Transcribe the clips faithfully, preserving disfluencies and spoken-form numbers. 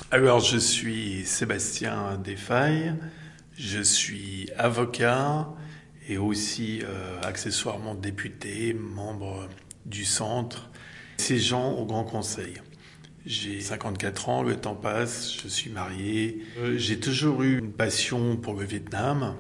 Alors, je suis Sébastien Desfailles, je suis avocat et aussi euh, accessoirement député, membre du Centre, siégeant au Grand Conseil. J'ai cinquante-quatre ans, le temps passe, je suis marié. Euh, j'ai toujours eu une passion pour le Vietnam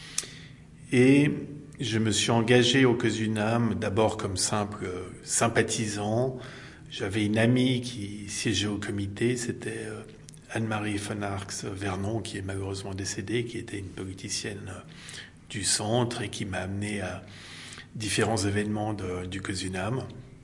et je me suis engagé au COSUNAM d'abord comme simple euh, sympathisant. J'avais une amie qui siégeait au comité, c'était euh, Anne-Marie von Arx-Vernon, qui est malheureusement décédée, qui était une politicienne du centre et qui m'a amené à différents événements de, du COSUNAM.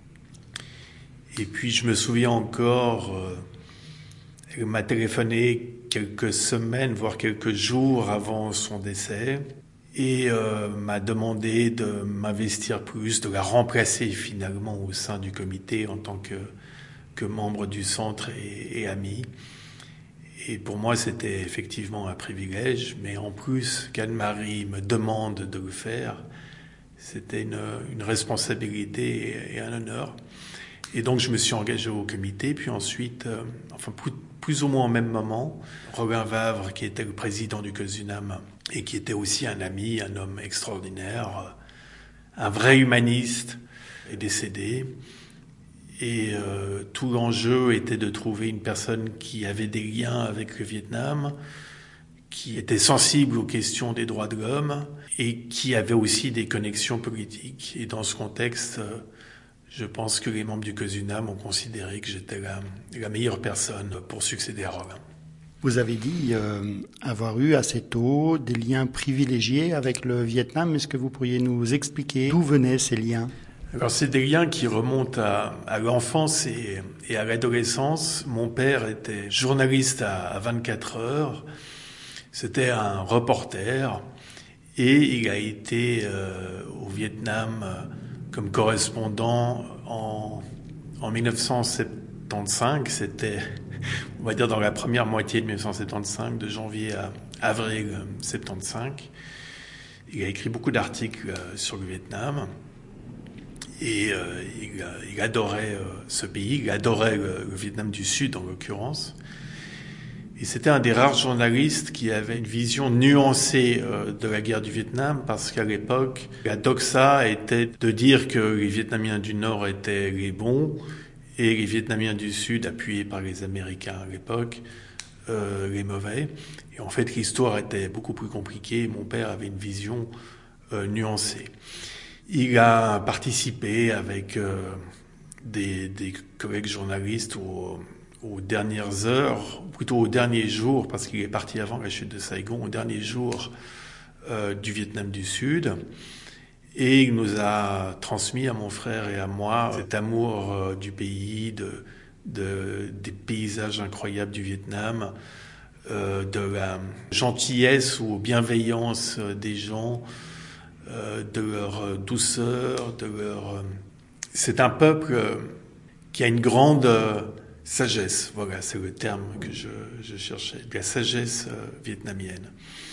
Et puis je me souviens encore, euh, elle m'a téléphoné quelques semaines, voire quelques jours avant son décès, et euh, m'a demandé de m'investir plus, de la remplacer finalement au sein du comité en tant que, que membre du centre et, et ami. Et pour moi, c'était effectivement un privilège, mais en plus qu'Anne-Marie me demande de le faire, c'était une, une responsabilité et, et un honneur. Et donc, je me suis engagé au comité, puis ensuite, euh, enfin, plus, plus ou moins au même moment, Robin Vavre, qui était le président du COSUNAM, et qui était aussi un ami, un homme extraordinaire, un vrai humaniste, est décédé. Et euh, tout l'enjeu était de trouver une personne qui avait des liens avec le Vietnam, qui était sensible aux questions des droits de l'homme et qui avait aussi des connexions politiques. Et dans ce contexte, euh, je pense que les membres du COSUNAM ont considéré que j'étais la, la meilleure personne pour succéder à Robin. Vous avez dit euh, avoir eu assez tôt des liens privilégiés avec le Vietnam. Est-ce que vous pourriez nous expliquer d'où venaient ces liens ? Alors, c'est des liens qui remontent à, à l'enfance et, et à l'adolescence. Mon père était journaliste à, à vingt-quatre heures. C'était un reporter et il a été euh, au Vietnam euh, comme correspondant en, en dix-neuf cent soixante-quinze. C'était, on va dire, dans la première moitié de dix-neuf cent soixante-quinze, de janvier à avril soixante-quinze. Il a écrit beaucoup d'articles euh, sur le Vietnam. Et euh, il, il adorait euh, ce pays, il adorait le, le Vietnam du Sud en l'occurrence. Et c'était un des rares journalistes qui avait une vision nuancée euh, de la guerre du Vietnam, parce qu'à l'époque, la doxa était de dire que les Vietnamiens du Nord étaient les bons et les Vietnamiens du Sud, appuyés par les Américains à l'époque, euh, les mauvais. Et en fait, l'histoire était beaucoup plus compliquée. Mon père avait une vision euh, nuancée. Il a participé avec euh, des, des collègues journalistes aux, aux dernières heures, plutôt aux derniers jours, parce qu'il est parti avant la chute de Saigon, aux derniers jours euh, du Vietnam du Sud. Et il nous a transmis à mon frère et à moi cet amour euh, du pays, de, de, des paysages incroyables du Vietnam, euh, de la gentillesse ou bienveillance des gens, Euh, de leur douceur, de leur... C'est un peuple euh, qui a une grande euh, sagesse, voilà, c'est le terme que je, je cherchais, de la sagesse euh, vietnamienne.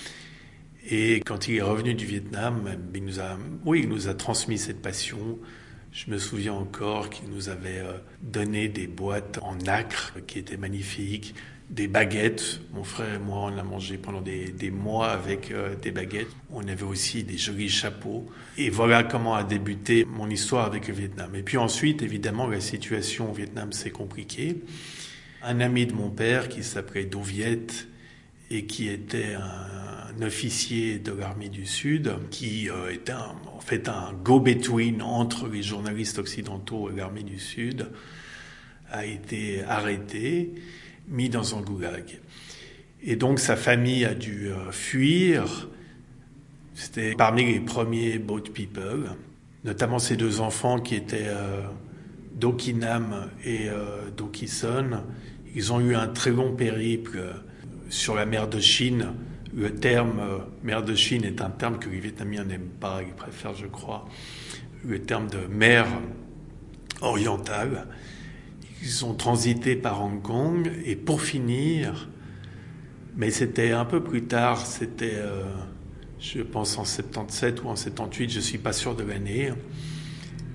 Et quand il est revenu du Vietnam, il nous a, oui, il nous a transmis cette passion. Je me souviens encore qu'il nous avait euh, donné des boîtes en nacre qui étaient magnifiques, des baguettes. Mon frère et moi, on a mangé pendant des, des mois avec euh, des baguettes. On avait aussi des jolis chapeaux. Et voilà comment a débuté mon histoire avec le Vietnam. Et puis ensuite, évidemment, la situation au Vietnam s'est compliquée. Un ami de mon père qui s'appelait Do Viet et qui était un, un officier de l'armée du Sud, qui euh, était un, en fait un go-between entre les journalistes occidentaux et l'armée du Sud, a été arrêté, mis dans un goulag. Et donc sa famille a dû euh, fuir. C'était parmi les premiers boat people, notamment ses deux enfants qui étaient euh, Do Ki Nam et euh, Do Ki Son. Ils ont eu un très long périple euh, sur la mer de Chine. Le terme euh, mer de Chine est un terme que les Vietnamiens n'aiment pas, ils préfèrent, je crois, le terme de mer orientale. Ils ont transité par Hong Kong et pour finir, mais c'était un peu plus tard, c'était, euh, je pense en soixante-dix-sept ou en soixante-dix-huit, je suis pas sûr de l'année,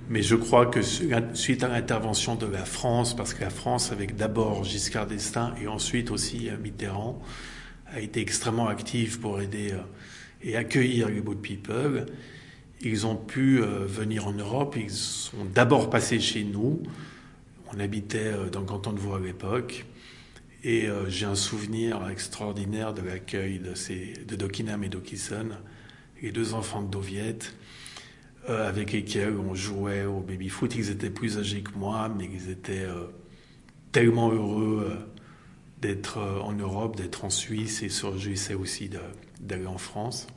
Mais je crois que suite à l'intervention de la France, parce que la France, avec d'abord Giscard d'Estaing et ensuite aussi Mitterrand, a été extrêmement active pour aider et accueillir les Boat People, ils ont pu venir en Europe. Ils sont d'abord passés chez nous. On habitait dans le canton de Vaud à l'époque. Et j'ai un souvenir extraordinaire de l'accueil de, ces, de Dockinham et Dockison, les deux enfants de Doviette, euh, avec lesquels on jouait au baby-foot. Ils étaient plus âgés que moi, mais ils étaient euh, tellement heureux euh, d'être euh, en Europe, d'être en Suisse, et se réjouissaient aussi de, d'aller en France.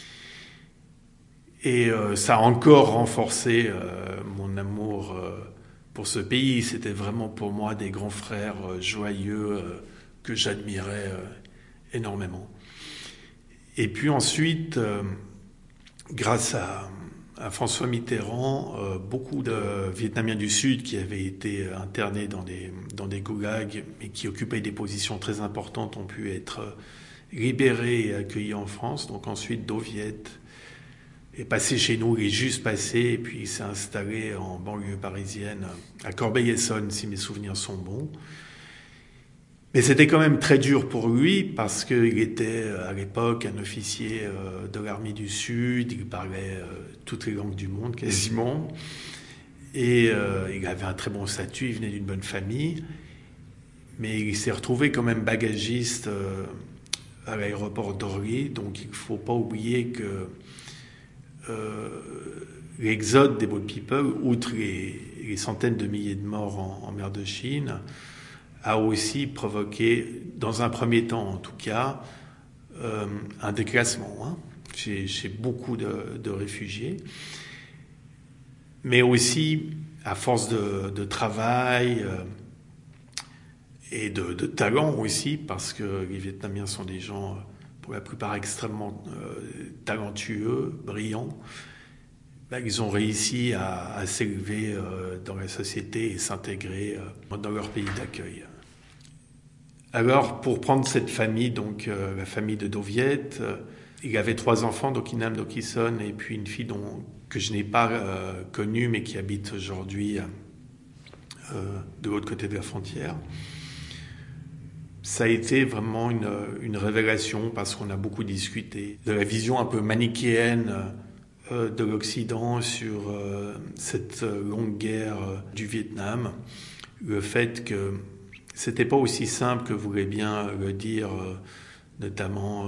Et euh, ça a encore renforcé euh, mon amour euh, pour ce pays. C'était vraiment pour moi des grands frères euh, joyeux euh, que j'admirais euh, énormément. Et puis ensuite, euh, grâce à, à François Mitterrand, euh, beaucoup de Vietnamiens du Sud qui avaient été internés dans des, dans des goulags et qui occupaient des positions très importantes ont pu être libérés et accueillis en France. Donc ensuite, Doviette est passé chez nous, il est juste passé, et puis il s'est installé en banlieue parisienne, à Corbeil-Essonnes, si mes souvenirs sont bons. Mais c'était quand même très dur pour lui, parce qu'il était à l'époque un officier de l'armée du Sud, il parlait toutes les langues du monde quasiment, et euh, il avait un très bon statut, il venait d'une bonne famille, mais il s'est retrouvé quand même bagagiste euh, à l'aéroport d'Orly, donc il ne faut pas oublier que Euh, l'exode des Boat People, outre les, les centaines de milliers de morts en, en mer de Chine, a aussi provoqué, dans un premier temps en tout cas, euh, un déclassement hein, chez, chez beaucoup de, de réfugiés, mais aussi à force de, de travail euh, et de, de talent aussi, parce que les Vietnamiens sont des gens pour la plupart extrêmement euh, talentueux, brillants, ben, ils ont réussi à, à s'élever euh, dans la société et s'intégrer euh, dans leur pays d'accueil. Alors, pour prendre cette famille, donc euh, la famille de Doviette, euh, il avait trois enfants, Dockinham, Dockison, et puis une fille dont, que je n'ai pas euh, connue, mais qui habite aujourd'hui euh, de l'autre côté de la frontière. Ça a été vraiment une, une révélation parce qu'on a beaucoup discuté de la vision un peu manichéenne euh, de l'Occident sur euh, cette longue guerre euh, du Vietnam. Le fait que c'était pas aussi simple que voulait bien le dire euh, notamment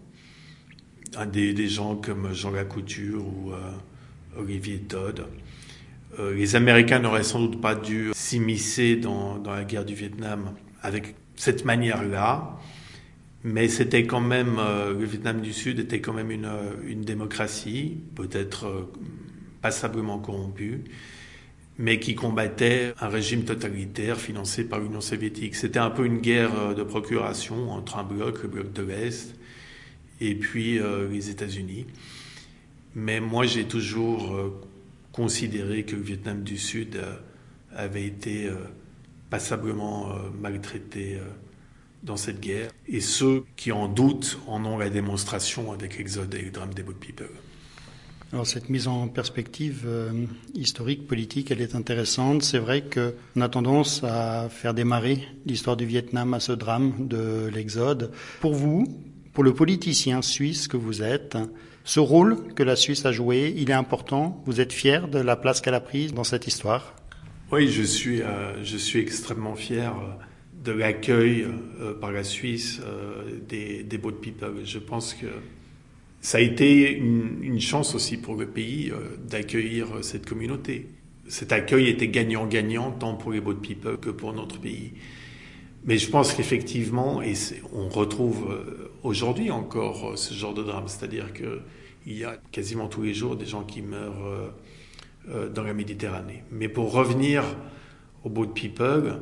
euh, des, des gens comme Jean Lacouture ou euh, Olivier Todd. Euh, les Américains n'auraient sans doute pas dû s'immiscer dans, dans la guerre du Vietnam avec cette manière-là, mais c'était quand même, euh, le Vietnam du Sud était quand même une, une démocratie, peut-être euh, passablement corrompue, mais qui combattait un régime totalitaire financé par l'Union soviétique. C'était un peu une guerre de procuration entre un bloc, le bloc de l'Est, et puis euh, les États-Unis. Mais moi, j'ai toujours euh, considéré que le Vietnam du Sud euh, avait été euh, passablement euh, maltraités euh, dans cette guerre. Et ceux qui en doutent en ont la démonstration avec l'exode et le drame des Boat People. Alors cette mise en perspective euh, historique, politique, elle est intéressante. C'est vrai qu'on a tendance à faire démarrer l'histoire du Vietnam à ce drame de l'exode. Pour vous, pour le politicien suisse que vous êtes, ce rôle que la Suisse a joué, il est important. Vous êtes fier de la place qu'elle a prise dans cette histoire ? Oui, je suis, euh, je suis extrêmement fier de l'accueil euh, par la Suisse euh, des, des Boat People. Je pense que ça a été une, une chance aussi pour le pays euh, d'accueillir cette communauté. Cet accueil était gagnant-gagnant tant pour les Boat People que pour notre pays. Mais je pense qu'effectivement, et on retrouve euh, aujourd'hui encore euh, ce genre de drame, c'est-à-dire qu'il y a quasiment tous les jours des gens qui meurent euh, dans la Méditerranée. Mais pour revenir aux Boat People,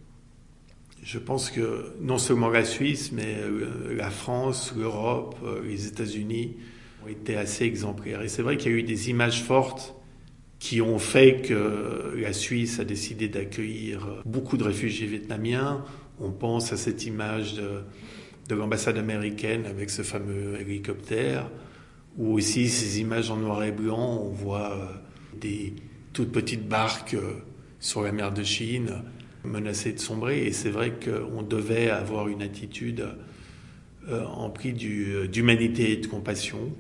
je pense que non seulement la Suisse, mais la France, l'Europe, les États-Unis ont été assez exemplaires. Et c'est vrai qu'il y a eu des images fortes qui ont fait que la Suisse a décidé d'accueillir beaucoup de réfugiés vietnamiens. On pense à cette image de, de l'ambassade américaine avec ce fameux hélicoptère, ou aussi ces images en noir et blanc, on voit des toute petite barque sur la mer de Chine, menacée de sombrer. Et c'est vrai qu'on devait avoir une attitude euh, emplie du, d'humanité et de compassion.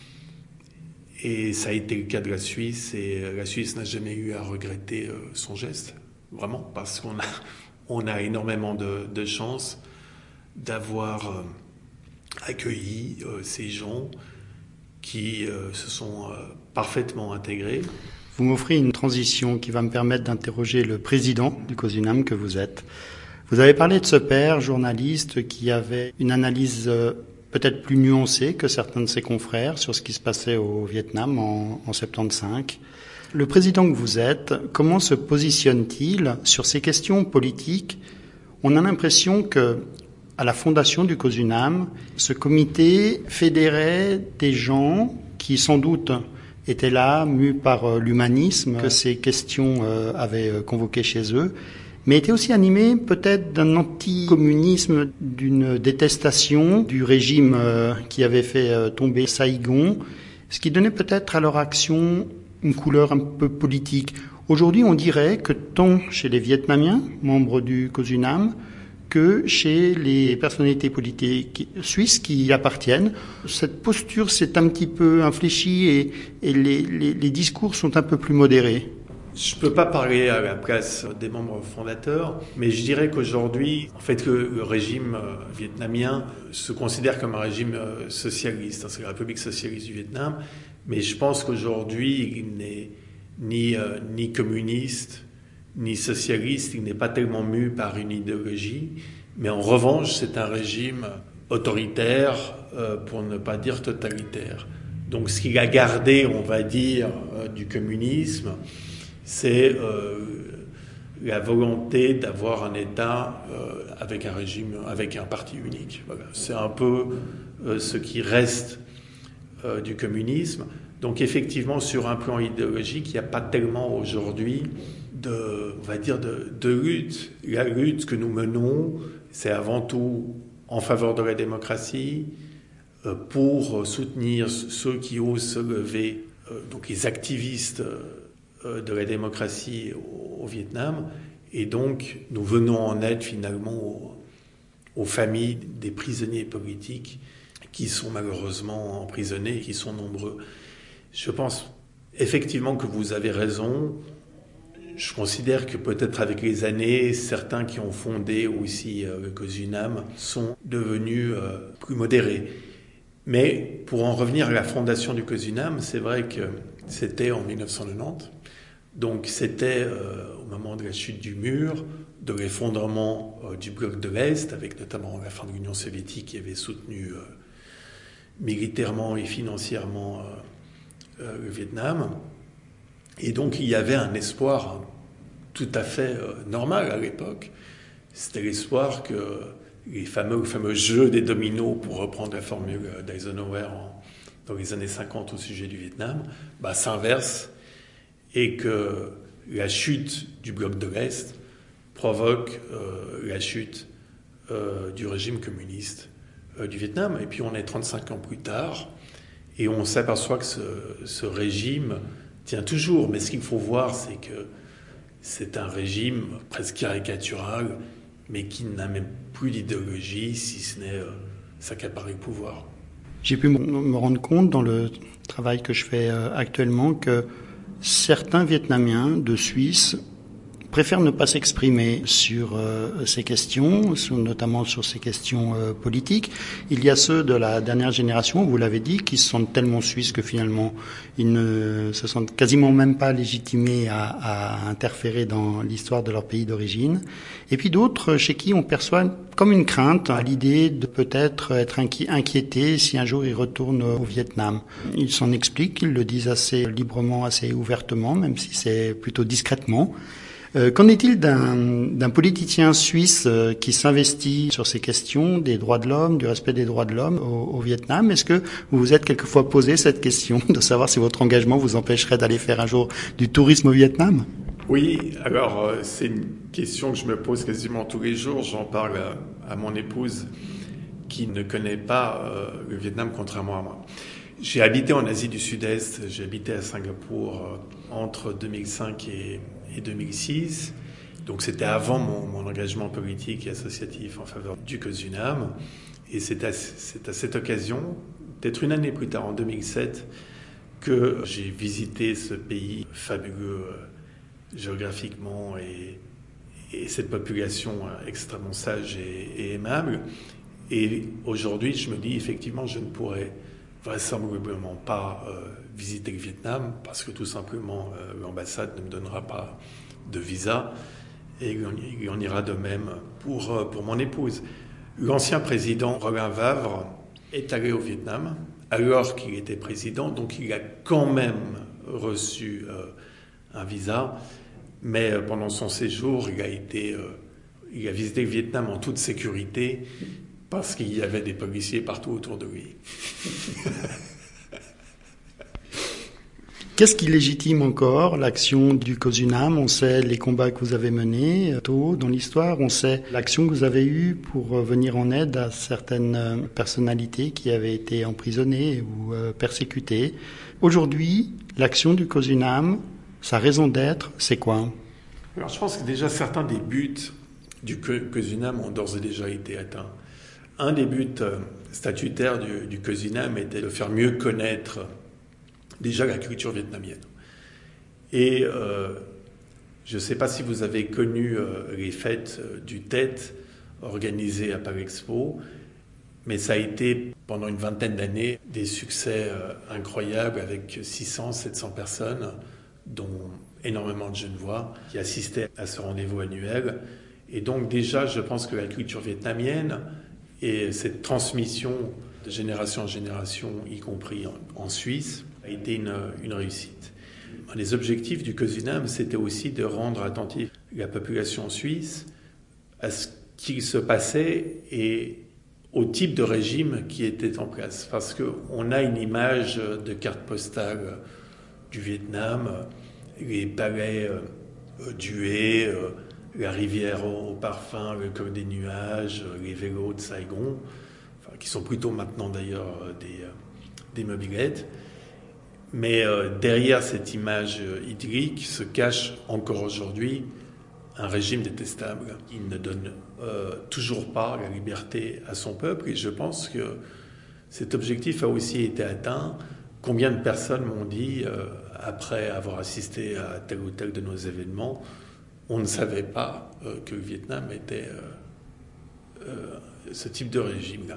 Et ça a été le cas de la Suisse. Et la Suisse n'a jamais eu à regretter euh, son geste, vraiment, parce qu'on a, on a énormément de, de chance d'avoir euh, accueilli euh, ces gens qui euh, se sont euh, parfaitement intégrés. Vous m'offrez une transition qui va me permettre d'interroger le président du COSUNAM que vous êtes. Vous avez parlé de ce père, journaliste, qui avait une analyse euh, peut-être plus nuancée que certains de ses confrères sur ce qui se passait au Vietnam en, en soixante-quinze. Le président que vous êtes, comment se positionne-t-il sur ces questions politiques? On a l'impression que à la fondation du COSUNAM, ce comité fédérait des gens qui, sans doute, étaient là, mus par l'humanisme que ces questions euh, avaient convoqué chez eux, mais étaient aussi animés peut-être d'un anticommunisme, d'une détestation du régime euh, qui avait fait euh, tomber Saïgon, ce qui donnait peut-être à leur action une couleur un peu politique. Aujourd'hui, on dirait que tant chez les Vietnamiens, membres du COSUNAM, que chez les personnalités politiques suisses qui y appartiennent, cette posture s'est un petit peu infléchie et, et les, les, les discours sont un peu plus modérés. Je ne peux pas parler à la place des membres fondateurs, mais je dirais qu'aujourd'hui, en fait, le, le régime vietnamien se considère comme un régime socialiste. C'est la République socialiste du Vietnam, mais je pense qu'aujourd'hui, il n'est ni, euh, ni communiste, ni socialiste, il n'est pas tellement mu par une idéologie, mais en revanche, c'est un régime autoritaire, euh, pour ne pas dire totalitaire. Donc ce qu'il a gardé, on va dire, euh, du communisme, c'est euh, la volonté d'avoir un État euh, avec un régime, avec un parti unique. Voilà. C'est un peu euh, ce qui reste euh, du communisme. Donc effectivement, sur un plan idéologique, il n'y a pas tellement aujourd'hui de, on va dire, de, de lutte. La lutte que nous menons, c'est avant tout en faveur de la démocratie, euh, pour soutenir ceux qui osent se lever, euh, donc les activistes euh, de la démocratie au, au Vietnam. Et donc, nous venons en aide finalement aux, aux familles des prisonniers politiques qui sont malheureusement emprisonnés et qui sont nombreux. Je pense effectivement que vous avez raison. Je considère que peut-être avec les années, certains qui ont fondé aussi euh, le COSUNAM sont devenus euh, plus modérés. Mais pour en revenir à la fondation du COSUNAM, c'est vrai que c'était en dix-neuf cent quatre-vingt-dix. Donc c'était euh, au moment de la chute du mur, de l'effondrement euh, du bloc de l'Est, avec notamment la fin de l'Union soviétique qui avait soutenu euh, militairement et financièrement euh, euh, le Vietnam. Et donc il y avait un espoir tout à fait euh, normal à l'époque. C'était l'espoir que les fameux, le fameux jeu des dominos, pour reprendre la formule d'Eisenhower en, dans les années cinquante au sujet du Vietnam, bah, s'inverse et que la chute du bloc de l'Est provoque euh, la chute euh, du régime communiste euh, du Vietnam. Et puis on est trente-cinq ans plus tard et on s'aperçoit que ce, ce régime tient toujours. Mais ce qu'il faut voir, c'est que c'est un régime presque caricatural, mais qui n'a même plus d'idéologie, si ce n'est euh, s'accaparer le pouvoir. J'ai pu me rendre compte dans le travail que je fais euh, actuellement que certains Vietnamiens de Suisse préfèrent ne pas s'exprimer sur euh, ces questions, sur, notamment sur ces questions euh, politiques. Il y a ceux de la dernière génération, vous l'avez dit, qui se sentent tellement suisses que finalement ils ne se sentent quasiment même pas légitimés à, à interférer dans l'histoire de leur pays d'origine. Et puis d'autres chez qui on perçoit comme une crainte à l'idée de peut-être être inqui- inquiétés si un jour ils retournent au Vietnam. Ils s'en expliquent, ils le disent assez librement, assez ouvertement, même si c'est plutôt discrètement. Euh, qu'en est-il d'un, d'un politicien suisse euh, qui s'investit sur ces questions des droits de l'homme, du respect des droits de l'homme au, au Vietnam? Est-ce que vous vous êtes quelquefois posé cette question de savoir si votre engagement vous empêcherait d'aller faire un jour du tourisme au Vietnam? Oui, alors euh, c'est une question que je me pose quasiment tous les jours. J'en parle à, à mon épouse qui ne connaît pas euh, le Vietnam contrairement à moi. J'ai habité en Asie du Sud-Est, j'ai habité à Singapour euh, entre deux mille cinq et, et deux mille six. Donc c'était avant mon, mon engagement politique et associatif en faveur du COSUNAM. Et c'est à, c'est à cette occasion, peut-être une année plus tard, en deux mille sept, que j'ai visité ce pays fabuleux euh, géographiquement et, et cette population euh, extrêmement sage et, et aimable. Et aujourd'hui, je me dis, effectivement, je ne pourrais vraisemblablement pas euh, visiter le Vietnam parce que tout simplement, euh, l'ambassade ne me donnera pas de visa. Et il en ira de même pour, euh, pour mon épouse. L'ancien président Robin Vavre est allé au Vietnam alors qu'il était président, donc il a quand même reçu euh, un visa, mais euh, pendant son séjour, il a été, euh, il a visité le Vietnam en toute sécurité parce qu'il y avait des policiers partout autour de lui. Qu'est-ce qui légitime encore l'action du COSUNAM? On sait les combats que vous avez menés tôt dans l'histoire, on sait l'action que vous avez eue pour venir en aide à certaines personnalités qui avaient été emprisonnées ou persécutées. Aujourd'hui, l'action du COSUNAM, sa raison d'être, c'est quoi? Alors, je pense que déjà certains des buts du COSUNAM ont d'ores et déjà été atteints. Un des buts statutaires du, du COSUNAM était de faire mieux connaître déjà la culture vietnamienne. Et euh, je ne sais pas si vous avez connu euh, les fêtes euh, du Tet organisées à Palexpo, mais ça a été pendant une vingtaine d'années des succès euh, incroyables avec six cents, sept cents personnes, dont énormément de Genevois qui assistaient à ce rendez-vous annuel. Et donc déjà, je pense que la culture vietnamienne et cette transmission de génération en génération, y compris en, en Suisse, a été une, une réussite. Un des objectifs du COSUNAM, c'était aussi de rendre attentive la population suisse à ce qu'il se passait et au type de régime qui était en place. Parce qu'on a une image de carte postale du Vietnam, les palais euh, d'huée, euh, la rivière au, au parfum, le col des nuages, les vélos de Saigon, enfin, qui sont plutôt maintenant d'ailleurs des, des mobylettes. Mais euh, derrière cette image euh, idyllique se cache encore aujourd'hui un régime détestable. Il ne donne euh, toujours pas la liberté à son peuple et je pense que cet objectif a aussi été atteint. Combien de personnes m'ont dit, euh, après avoir assisté à tel ou tel de nos événements, on ne savait pas euh, que le Vietnam était euh, euh, ce type de régime-là.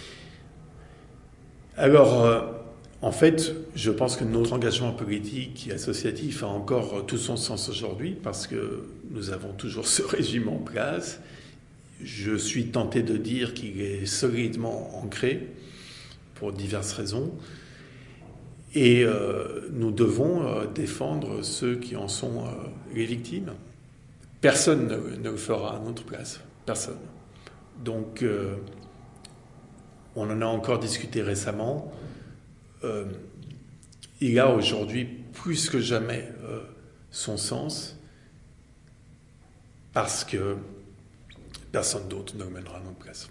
Alors, euh, en fait, je pense que notre engagement politique et associatif a encore tout son sens aujourd'hui parce que nous avons toujours ce régime en place. Je suis tenté de dire qu'il est solidement ancré pour diverses raisons. Et euh, nous devons euh, défendre ceux qui en sont euh, les victimes. Personne ne, ne le fera à notre place. Personne. Donc, euh, on en a encore discuté récemment. Euh, il a aujourd'hui plus que jamais euh, son sens parce que personne d'autre ne le mènera à notre place.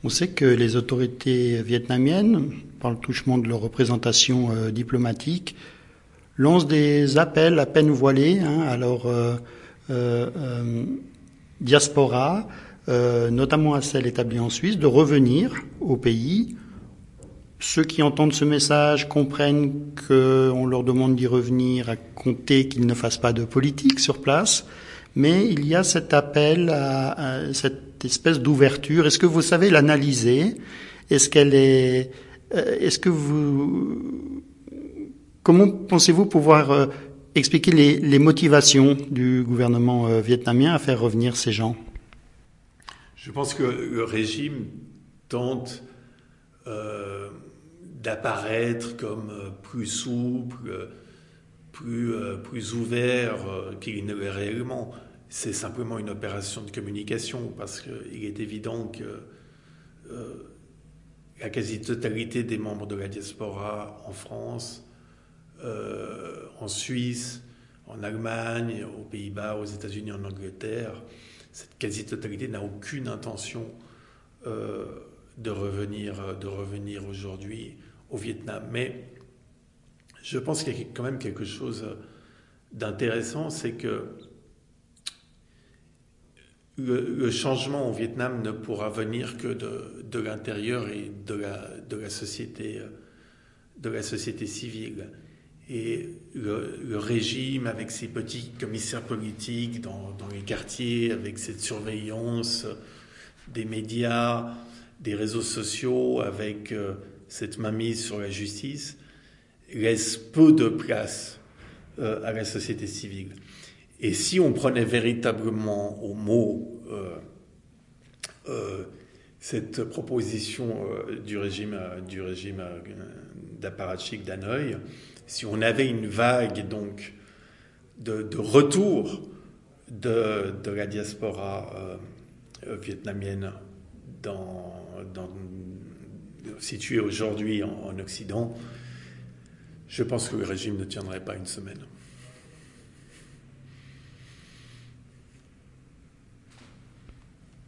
On sait que les autorités vietnamiennes, par le touchement de leur représentation euh, diplomatique, lancent des appels à peine voilés hein, à leur euh, euh, euh, diaspora, euh, notamment à celle établie en Suisse, de revenir au pays. Ceux qui entendent ce message comprennent qu'on leur demande d'y revenir à compter qu'ils ne fassent pas de politique sur place, mais il y a cet appel à, à cette espèce d'ouverture. Est-ce que vous savez l'analyser? Est-ce qu'elle est, est-ce que vous, comment pensez-vous pouvoir euh, expliquer les, les motivations du gouvernement euh, vietnamien à faire revenir ces gens? Je pense que le régime tente euh, d'apparaître comme plus souple, plus, euh, plus ouvert euh, qu'il ne l'est réellement. C'est simplement une opération de communication parce qu'il est évident que euh, la quasi-totalité des membres de la diaspora en France, euh, en Suisse, en Allemagne, aux Pays-Bas, aux États-Unis, en Angleterre, cette quasi-totalité n'a aucune intention euh, de revenir, de revenir aujourd'hui au Vietnam. Mais je pense qu'il y a quand même quelque chose d'intéressant, c'est que le, le changement au Vietnam ne pourra venir que de, de l'intérieur et de la, de la société, de la société civile. Et le, le régime, avec ses petits commissaires politiques dans, dans les quartiers, avec cette surveillance des médias, des réseaux sociaux, avec euh, cette mainmise sur la justice, laisse peu de place euh, à la société civile. Et si on prenait véritablement au mot euh, euh, cette proposition euh, du régime, euh, du régime euh, d'apparatchik d'Hanoï, si on avait une vague donc de, de retour de, de la diaspora euh, vietnamienne dans, dans, située aujourd'hui en, en Occident, je pense que le régime ne tiendrait pas une semaine.